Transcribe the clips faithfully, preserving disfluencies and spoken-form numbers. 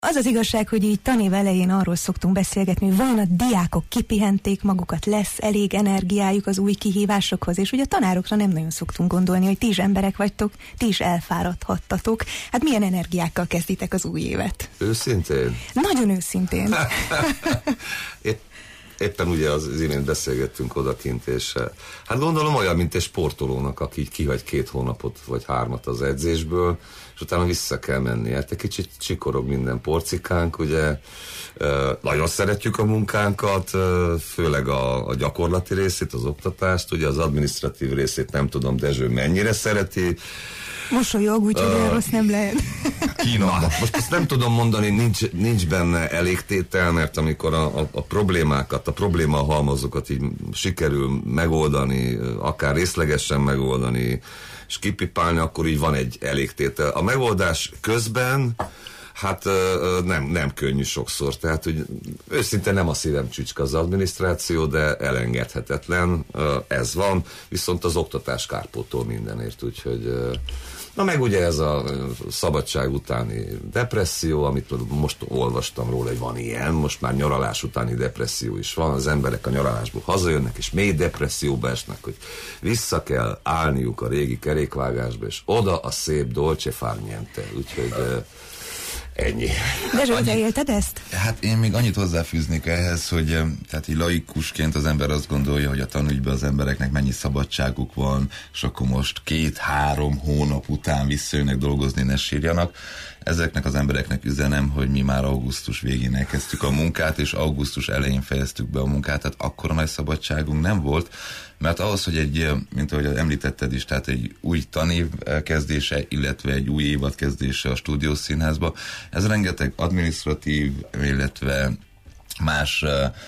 Az az igazság, hogy így tanév elején arról szoktunk beszélgetni, hogy vajon a diákok kipihenték magukat, lesz elég energiájuk az új kihívásokhoz, és ugye a tanárokra nem nagyon szoktunk gondolni, hogy ti is emberek vagytok, ti is elfáradhattatok. Hát milyen energiákkal kezditek az új évet? Őszintén? Nagyon őszintén. Épp, éppen ugye az, az imént beszélgettünk odakint, és hát gondolom olyan, mint egy sportolónak, aki kihagy két hónapot vagy hármat az edzésből, és utána vissza kell menni. Hát egy kicsit csikorog minden porcikánk, ugye nagyon szeretjük a munkánkat, főleg a, a gyakorlati részét, az oktatást, ugye az adminisztratív részét nem tudom, Dezső mennyire szereti. Mosolyog, úgyhogy uh, rossz nem lehet. Kína. Most ezt nem tudom mondani, nincs, nincs benne elégtétel, mert amikor a, a, a problémákat, a problémahalmazokat így sikerül megoldani, akár részlegesen megoldani, és kipipálni, akkor így van egy elégtétel. A megoldás közben hát nem, nem könnyű sokszor, tehát hogy őszintén nem a szívem csücske az adminisztráció, de elengedhetetlen, ez van, viszont az oktatás kárpótol mindenért, úgyhogy na meg ugye ez a szabadság utáni depresszió, amit most olvastam róla, hogy van ilyen, most már nyaralás utáni depresszió is van, az emberek a nyaralásból hazajönnek, és mély depresszióba esnek, hogy vissza kell állniuk a régi kerékvágásba, és oda a szép dolce far niente, úgyhogy ennyi. De Zsolt, te élted ezt? Hát én még annyit hozzáfűznék ehhez, hogy tehát így laikusként az ember azt gondolja, hogy a tanügyben az embereknek mennyi szabadságuk van, és akkor most két-három hónap után visszajönnek dolgozni, ne sírjanak. Ezeknek az embereknek üzenem, hogy mi már augusztus végén elkezdtük a munkát, és augusztus elején fejeztük be a munkát, tehát akkora nagy szabadságunk nem volt, mert ahhoz, hogy egy, mint ahogy említetted is, tehát egy új tanév kezdése, illetve egy új évad kezdése a Stúdiószínházba, ez rengeteg adminisztratív, illetve más uh,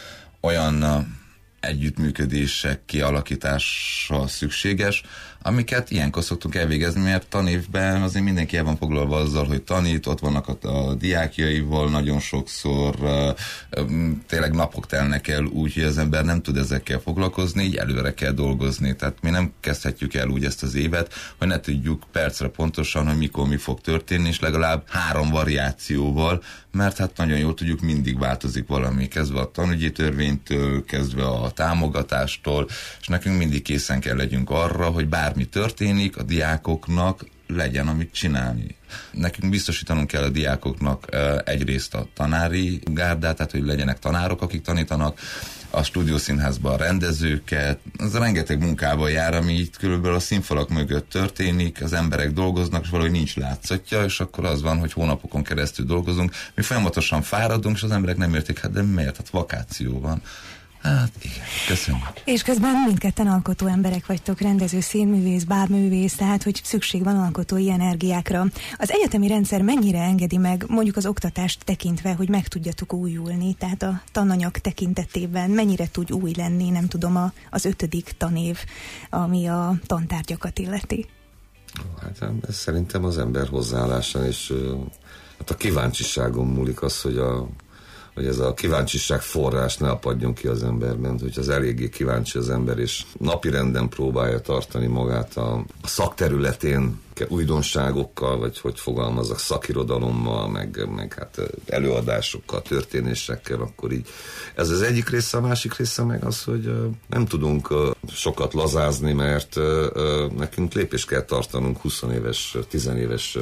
olyan uh, együttműködések kialakítása szükséges, amiket ilyenkor szoktunk elvégezni, mert tanévben azért mindenki el van foglalva azzal, hogy tanít, ott vannak a, a diákjaival, nagyon sokszor uh, tényleg napok telnek el úgy, hogy az ember nem tud ezekkel foglalkozni, így előre kell dolgozni. Tehát mi nem kezdhetjük el úgy ezt az évet, hogy ne tudjuk percre pontosan, hogy mikor mi fog történni, és legalább három variációval, mert hát nagyon jól tudjuk, mindig változik valami, kezdve a tanügyi törvénytől, kezdve a támogatástól, és nekünk mindig készen kell legyünk arra, hogy bármi történik, a diákoknak legyen, amit csinálni. Nekünk biztosítanunk kell a diákoknak egyrészt a tanári gárdát, tehát hogy legyenek tanárok, akik tanítanak, a Stúdiószínházban a rendezőket, az rengeteg munkával jár, ami itt körülbelül a színfalak mögött történik, az emberek dolgoznak, és valahogy nincs látszatja, és akkor az van, hogy hónapokon keresztül dolgozunk, mi folyamatosan fáradunk, és az emberek nem értik, hát de miért? Hát vakáció van. Hát igen, köszönjük. És közben mindketten alkotó emberek vagytok, rendező, színművész, bábművész, tehát hogy szükség van alkotói energiákra. Az egyetemi rendszer mennyire engedi meg, mondjuk az oktatást tekintve, hogy meg tudjatok újulni, tehát a tananyag tekintetében mennyire tud új lenni, nem tudom, a, az ötödik tanév, ami a tantárgyakat illeti? Hát ez szerintem az ember hozzáállásán, és hát a kíváncsiságon múlik az, hogy a hogy ez a kíváncsiság forrás ne apadjon ki az emberben, hogy az eléggé kíváncsi az ember, és napirenden próbálja tartani magát a szakterületén, újdonságokkal, vagy hogy fogalmazok, szakirodalommal, meg, meg hát előadásokkal, történésekkel, akkor így. Ez az egyik része, a másik része meg az, hogy nem tudunk sokat lazázni, mert nekünk lépést kell tartanunk húsz éves, tíz éves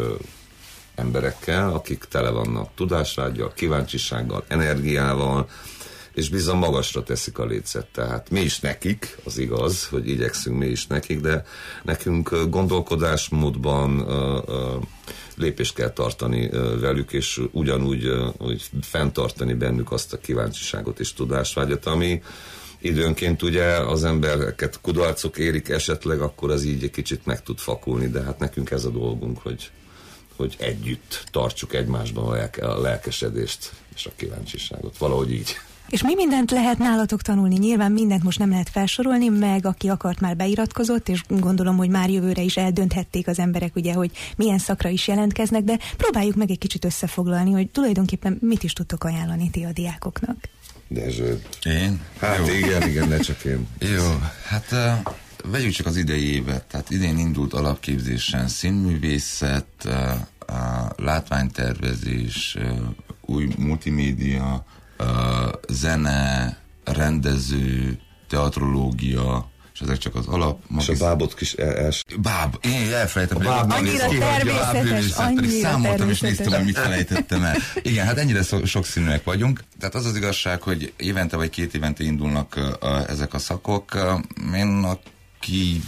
emberekkel, akik tele vannak tudásvággyal, kíváncsisággal, energiával, és bizony magasra teszik a lécet. Tehát mi is nekik, az igaz, hogy igyekszünk mi is nekik, de nekünk gondolkodásmódban uh, uh, lépést kell tartani uh, velük, és ugyanúgy uh, hogy fenntartani bennük azt a kíváncsiságot és tudásvágyat, ami időnként ugye az embereket kudarcok érik esetleg, akkor az így egy kicsit meg tud fakulni, de hát nekünk ez a dolgunk, hogy hogy együtt tartsuk egymásban a, lelke, a lelkesedést és a kíváncsiságot. Valahogy így. És mi mindent lehet nálatok tanulni? Nyilván mindent most nem lehet felsorolni, meg aki akart már beiratkozott, és gondolom, hogy már jövőre is eldönthették az emberek, ugye, hogy milyen szakra is jelentkeznek, de próbáljuk meg egy kicsit összefoglalni, hogy tulajdonképpen mit is tudtok ajánlani ti a diákoknak. Dezső. Én? Hát jó. igen, igen, ne csak én. Jó, hát... Uh... Vegyük csak az idei évet, tehát idén indult alapképzésen színművészet, a látványtervezés, új multimédia, uh, zene, rendező, teatrológia, és ezek csak az alap. És a bábot kis els... Báb, én elfelejtem. A báb annyira természetes, annyira számoltam, és néztem, hogy mit felejtettem el. Igen, hát ennyire so- sokszínűek vagyunk. Tehát az az igazság, hogy évente vagy két évente indulnak uh, ezek a szakok. Uh, én, aki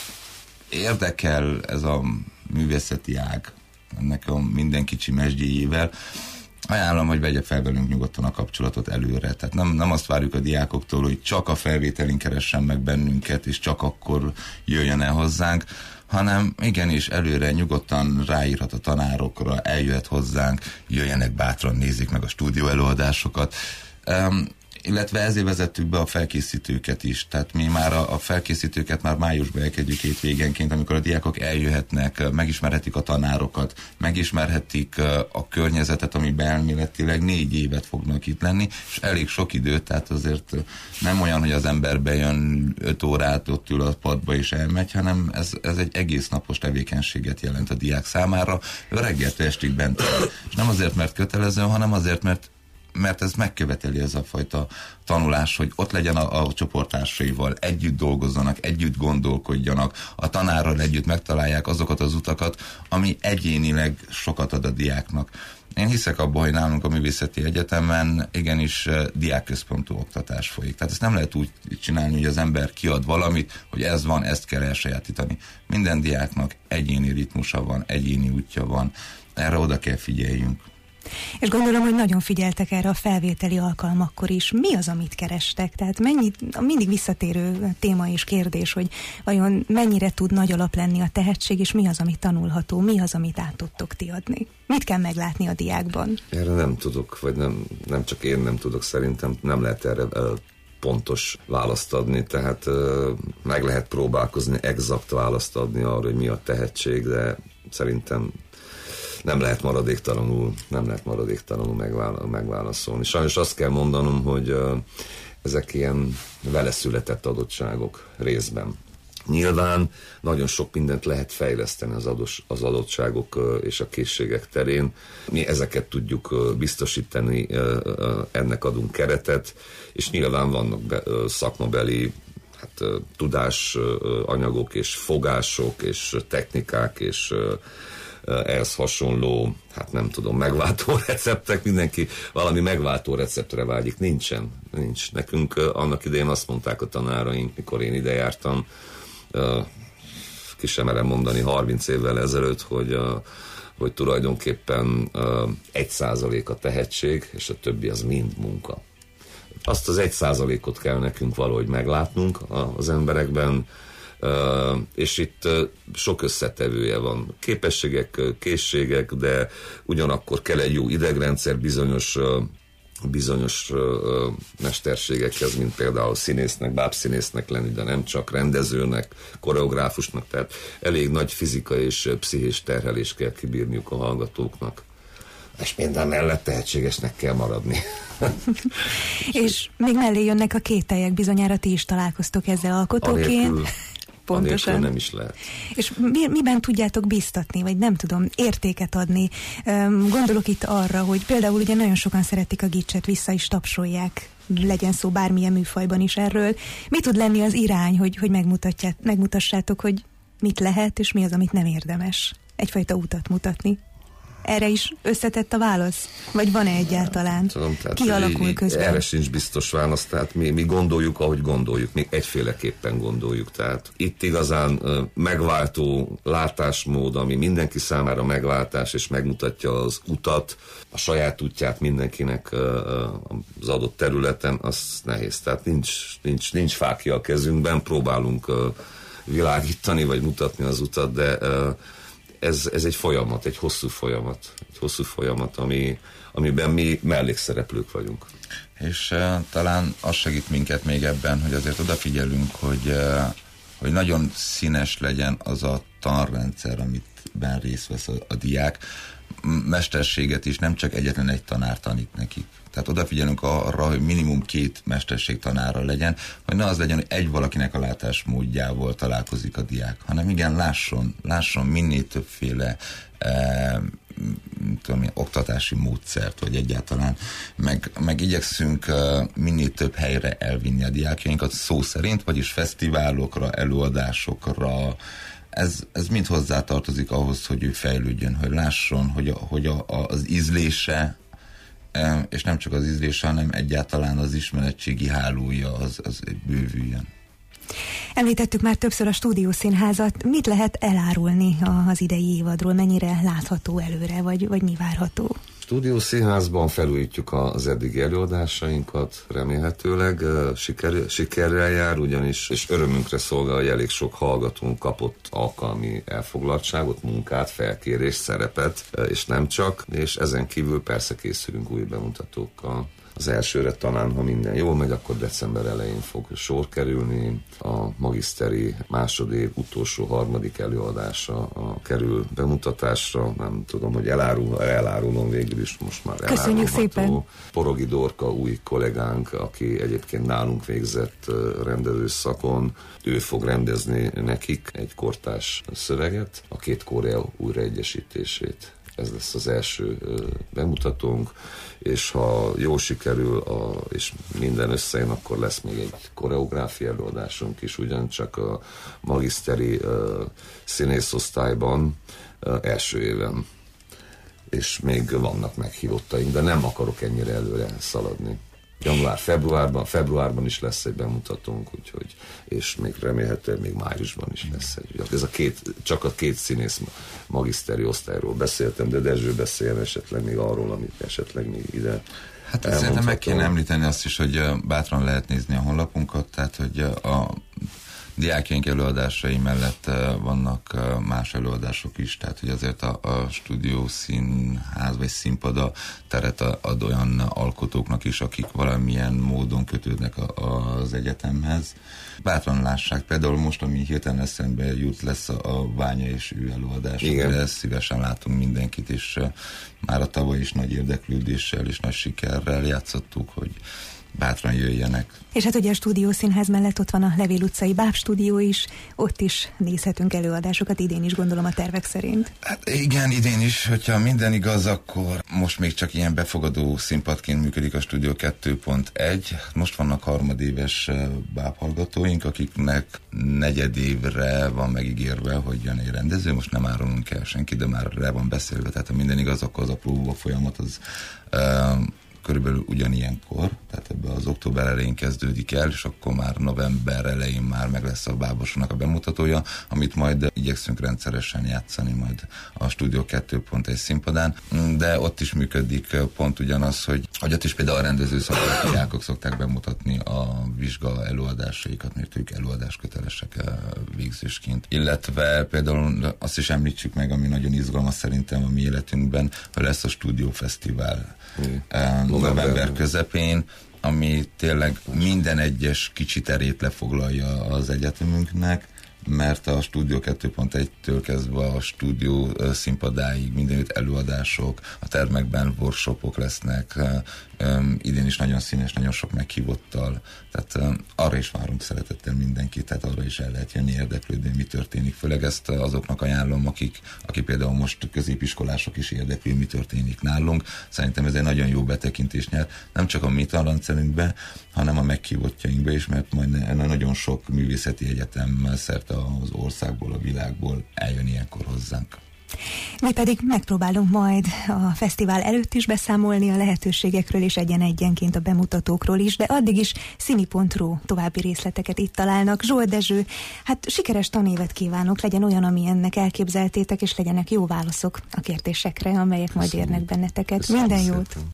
érdekel ez a művészeti ág, ennek a minden kicsi mesdjéjével, ajánlom, hogy vegye fel velünk nyugodtan a kapcsolatot előre. Tehát nem, nem azt várjuk a diákoktól, hogy csak a felvételin keressen meg bennünket, és csak akkor jöjjön el hozzánk, hanem igenis előre nyugodtan ráírhat a tanárokra, eljöhet hozzánk, jöjjenek bátran, nézzék meg a stúdió előadásokat. Um, illetve ezért vezettük be a felkészítőket is. Tehát mi már a, a felkészítőket már májusban elkezdjük hétvégenként, amikor a diákok eljöhetnek, megismerhetik a tanárokat, megismerhetik a környezetet, amiben elméletileg négy évet fognak itt lenni, és elég sok időt, tehát azért nem olyan, hogy az ember bejön öt órát, ott ül a padba és elmegy, hanem ez, ez egy egész napos tevékenységet jelent a diák számára. Ő reggeltől estig bent van. És nem azért, mert kötelező, hanem azért, mert mert ez megköveteli ez a fajta tanulás, hogy ott legyen a, a csoporttársaival, együtt dolgozzanak, együtt gondolkodjanak, a tanárral együtt megtalálják azokat az utakat, ami egyénileg sokat ad a diáknak. Én hiszek abban, hogy nálunk a Művészeti Egyetemen igenis diákközpontú oktatás folyik. Tehát ezt nem lehet úgy csinálni, hogy az ember kiad valamit, hogy ez van, ezt kell elsajátítani. Minden diáknak egyéni ritmusa van, egyéni útja van. Erre oda kell figyeljünk. És gondolom, hogy nagyon figyeltek erre a felvételi alkalmakkor is. Mi az, amit kerestek? Tehát mennyit, mindig visszatérő téma és kérdés, hogy vajon mennyire tud nagy alap lenni a tehetség, és mi az, ami tanulható, mi az, amit át tudtok ti adni? Mit kell meglátni a diákban? Erre nem tudok, vagy nem, nem csak én nem tudok, szerintem nem lehet erre pontos választ adni, tehát meg lehet próbálkozni, exakt választ adni arra, hogy mi a tehetség, de szerintem nem lehet maradéktalanul, nem lehet maradéktalanul megvála, megválaszolni. Sajnos azt kell mondanom, hogy uh, ezek ilyen vele született adottságok részben. Nyilván nagyon sok mindent lehet fejleszteni az, ados, az adottságok uh, és a készségek terén. Mi ezeket tudjuk uh, biztosítani, uh, uh, ennek adunk keretet, és nyilván vannak be, uh, szakmabeli hát, uh, tudásanyagok uh, és fogások és technikák és uh, ehhez hasonló, hát nem tudom, megváltó receptek, mindenki valami megváltó receptre vágyik. Nincsen, nincs. Nekünk annak idején azt mondták a tanáraink, mikor én ide jártam, ki sem merem mondani, harminc évvel ezelőtt, hogy, hogy tulajdonképpen egy százalék a tehetség, és a többi az mind munka. Azt az egy százalékot kell nekünk valahogy meglátnunk az emberekben, Uh, és itt uh, sok összetevője van. Képességek, uh, készségek, de ugyanakkor kell egy jó idegrendszer bizonyos, uh, bizonyos uh, mesterségekhez, mint például színésznek, bábszínésznek lenni, de nem csak rendezőnek, koreográfusnak, tehát elég nagy fizikai és uh, pszichés terhelést kell kibírniuk a hallgatóknak. És minden mellett tehetségesnek kell maradni. És még mellé jönnek a kételyek, bizonyára ti is találkoztok ezzel alkotóként. Anélkül, Pontosan. Nem is lehet. És mi, miben tudjátok biztatni, vagy nem tudom, értéket adni? Gondolok itt arra, hogy például ugye nagyon sokan szeretik a gicset, vissza is tapsolják, legyen szó bármilyen műfajban is erről. Mi tud lenni az irány, hogy, hogy megmutassátok, hogy mit lehet, és mi az, amit nem érdemes? Egyfajta utat mutatni. Erre is összetett a válasz? Vagy van-e egyáltalán? Tudom, tehát ki alakul közben? Erre sincs biztos válasz, tehát mi, mi gondoljuk, ahogy gondoljuk, mi egyféleképpen gondoljuk. Tehát itt igazán uh, megváltó látásmód, ami mindenki számára megváltás, és megmutatja az utat, a saját útját mindenkinek uh, az adott területen, az nehéz. Tehát nincs, nincs, nincs fákja a kezünkben, próbálunk uh, világítani, vagy mutatni az utat, de uh, Ez, ez egy folyamat, egy hosszú folyamat, egy hosszú folyamat, ami, amiben mi mellékszereplők vagyunk. És uh, talán az segít minket még ebben, hogy azért odafigyelünk, hogy, uh, hogy nagyon színes legyen az a tanrendszer, amitben részt vesz a, a diák. Mesterséget is nem csak egyetlen egy tanár tanít nekik. Tehát odafigyelünk arra, hogy minimum két mesterség tanára legyen, hogy ne az legyen, hogy egy valakinek a látásmódjával találkozik a diák, hanem igen, lásson, lásson minél többféle e, tudom, oktatási módszert, vagy egyáltalán, meg, meg igyekszünk minél több helyre elvinni a diákjainkat szó szerint, vagyis fesztiválokra, előadásokra. Ez, ez mind hozzátartozik ahhoz, hogy ő fejlődjön, hogy lásson, hogy, a, hogy a, a, az ízlése, és nem csak az ízlése, hanem egyáltalán az ismeretségi hálója az, az bővüljön. Említettük már többször a Stúdiószínházat. Mit lehet elárulni az idei évadról? Mennyire látható előre, vagy, vagy mi várható? Stúdiószínházban felújítjuk az eddigi előadásainkat, remélhetőleg siker, sikerrel jár, ugyanis, és örömünkre szolgál, hogy elég sok hallgatónk kapott alkalmi elfoglaltságot, munkát, felkérést, szerepet, és nem csak, és ezen kívül persze készülünk új bemutatókkal. Az elsőre talán, ha minden jól megy, akkor december elején fog sor kerülni. A magiszteri második, utolsó, harmadik előadása a kerül bemutatásra. Nem tudom, hogy elárul, elárulom végül is, most már elárulható. Köszönjük szépen! Porogi Dorka új kollégánk, aki egyébként nálunk végzett rendező szakon. Ő fog rendezni nekik egy kortárs szöveget, a két Korea újraegyesítését. Ez lesz az első bemutatónk, és ha jól sikerül, a, és minden összejön, akkor lesz még egy koreográfia előadásunk is, ugyancsak a magiszteri uh, színészosztályban uh, első éven. És még vannak meghívottaink, de nem akarok ennyire előre szaladni. Január-februárban, februárban is lesz egy bemutatónk, úgyhogy, és még remélhetően még májusban is lesz egy. Ez a két, csak a két színész magiszteri osztályról beszéltem, de Dezső beszéljen esetleg még arról, amit esetleg még ide Hát szerintem meg kéne említeni azt is, hogy bátran lehet nézni a honlapunkat, tehát hogy a diákjaink előadásai mellett vannak más előadások is, tehát hogy azért a, a stúdiószínház vagy színpada teret ad olyan alkotóknak is, akik valamilyen módon kötődnek a, az egyetemhez. Bátran lássák, például most, ami hirtelen eszembe jut, lesz a, a Ványa és ő előadás, amire szívesen látunk mindenkit, és már a tavaly is nagy érdeklődéssel és nagy sikerrel játszottuk, hogy bátran jöjjenek. És hát ugye a Stúdiószínház mellett ott van a Levél utcai bábstúdió is, ott is nézhetünk előadásokat, idén is gondolom a tervek szerint. Hát igen, idén is, hogyha minden igaz, akkor most még csak ilyen befogadó színpadként működik a Stúdió kettő pont egy. Most vannak harmadéves bábhallgatóink, akiknek negyedévre van megígérve, hogy jön egy rendező, most nem árulunk el senki, de már le van beszélve, tehát ha minden igaz, akkor az a próba folyamat az uh, körülbelül ugyanilyenkor, tehát ebbe az október elején kezdődik el, és akkor már november elején már meg lesz a Bábosnak a bemutatója, amit majd igyekszünk rendszeresen játszani majd a Stúdió kettő pont egy színpadán, de ott is működik pont ugyanaz, hogy, hogy ott is például a rendező szakos diákok szokták bemutatni a vizsga előadásaikat, mert ők előadáskötelesek végzősként. Illetve például azt is említsük meg, ami nagyon izgalmas szerintem a mi életünkben, hogy lesz a Stúdiófesztivál. Mm. november közepén, ami tényleg minden egyes kicsi terét lefoglalja az egyetemünknek, mert a Stúdió kettő pont egytől kezdve a stúdió színpadáig mindenütt előadások, a termekben workshopok lesznek, um, idén is nagyon színes, nagyon sok meghívottal, tehát um, arra is várunk szeretettel mindenkit, tehát arra is el lehet jönni, érdeklődni, mi történik, főleg ezt azoknak ajánlom, akik, akik például most középiskolások is érdekli, mi történik nálunk. Szerintem ez egy nagyon jó betekintést nyer, nem csak a mi tanrendszerünkbe, hanem a meghívottjainkba is, mert majd nagyon sok művészeti egyetem szerte az országból, a világból eljön ilyenkor hozzánk. Mi pedig megpróbálunk majd a fesztivál előtt is beszámolni a lehetőségekről, és egyen-egyenként a bemutatókról is, de addig is színi pont ru további részleteket itt találnak. Zsolt Dezső, hát sikeres tanévet kívánok, legyen olyan, ami ennek elképzeltétek, és legyenek jó válaszok a kérdésekre, amelyek majd érnek benneteket. Minden jót!